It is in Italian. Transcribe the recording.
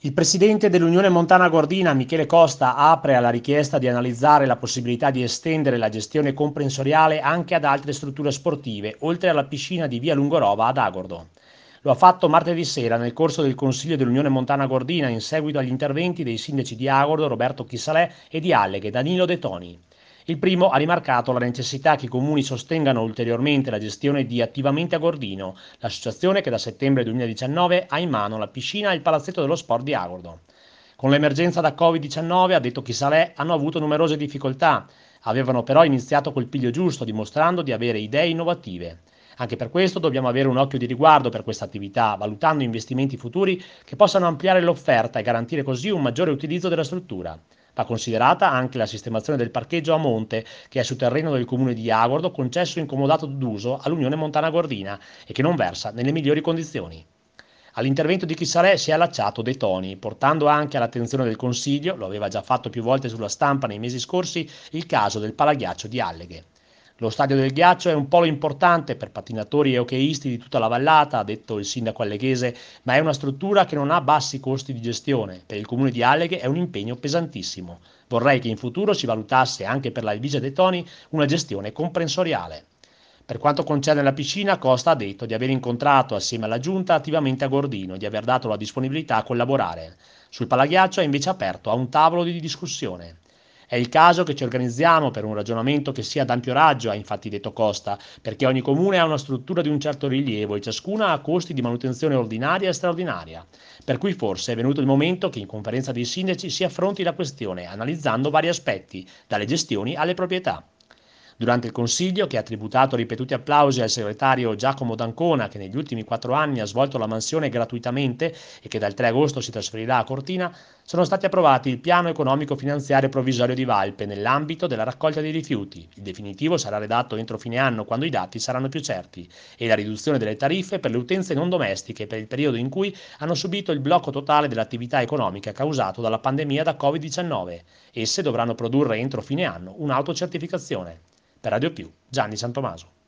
Il presidente dell'Unione Montana Gordina, Michele Costa, apre alla richiesta di analizzare la possibilità di estendere la gestione comprensoriale anche ad altre strutture sportive, oltre alla piscina di Via Lungorova ad Agordo. Lo ha fatto martedì sera nel corso del Consiglio dell'Unione Montana Gordina in seguito agli interventi dei sindaci di Agordo, Roberto Chissalè, e di Alleghe, Danilo De Toni. Il primo ha rimarcato la necessità che i comuni sostengano ulteriormente la gestione di Attivamente Agordino, l'associazione che da settembre 2019 ha in mano la piscina e il palazzetto dello sport di Agordo. Con l'emergenza da Covid-19, ha detto Chissalè, hanno avuto numerose difficoltà, avevano però iniziato col piglio giusto, dimostrando di avere idee innovative. Anche per questo dobbiamo avere un occhio di riguardo per questa attività, valutando investimenti futuri che possano ampliare l'offerta e garantire così un maggiore utilizzo della struttura. Va considerata anche la sistemazione del parcheggio a monte, che è sul terreno del comune di Agordo, concesso in comodato d'uso all'Unione Montana Gordina e che non versa nelle migliori condizioni. All'intervento di Chissalè si è allacciato De Toni, portando anche all'attenzione del Consiglio, lo aveva già fatto più volte sulla stampa nei mesi scorsi, il caso del palaghiaccio di Alleghe. Lo stadio del ghiaccio è un polo importante per pattinatori e hockeyisti di tutta la vallata, ha detto il sindaco alleghese, ma è una struttura che non ha bassi costi di gestione. Per il comune di Alleghe è un impegno pesantissimo. Vorrei che in futuro si valutasse anche per la Elvise De Toni una gestione comprensoriale. Per quanto concerne la piscina, Costa ha detto di aver incontrato assieme alla giunta attivamente a Gordino e di aver dato la disponibilità a collaborare. Sul palaghiaccio è invece aperto a un tavolo di discussione. È il caso che ci organizziamo per un ragionamento che sia ad ampio raggio, ha infatti detto Costa, perché ogni comune ha una struttura di un certo rilievo e ciascuna ha costi di manutenzione ordinaria e straordinaria. Per cui forse è venuto il momento che in conferenza dei sindaci si affronti la questione, analizzando vari aspetti, dalle gestioni alle proprietà. Durante il Consiglio, che ha tributato ripetuti applausi al segretario Giacomo D'Ancona, che negli ultimi 4 anni ha svolto la mansione gratuitamente e che dal 3 agosto si trasferirà a Cortina, sono stati approvati il piano economico-finanziario provvisorio di Valpe nell'ambito della raccolta dei rifiuti. Il definitivo sarà redatto entro fine anno, quando i dati saranno più certi, e la riduzione delle tariffe per le utenze non domestiche per il periodo in cui hanno subito il blocco totale dell'attività economica causato dalla pandemia da Covid-19. Esse dovranno produrre entro fine anno un'autocertificazione. Per Radio Più, Gianni Santomaso.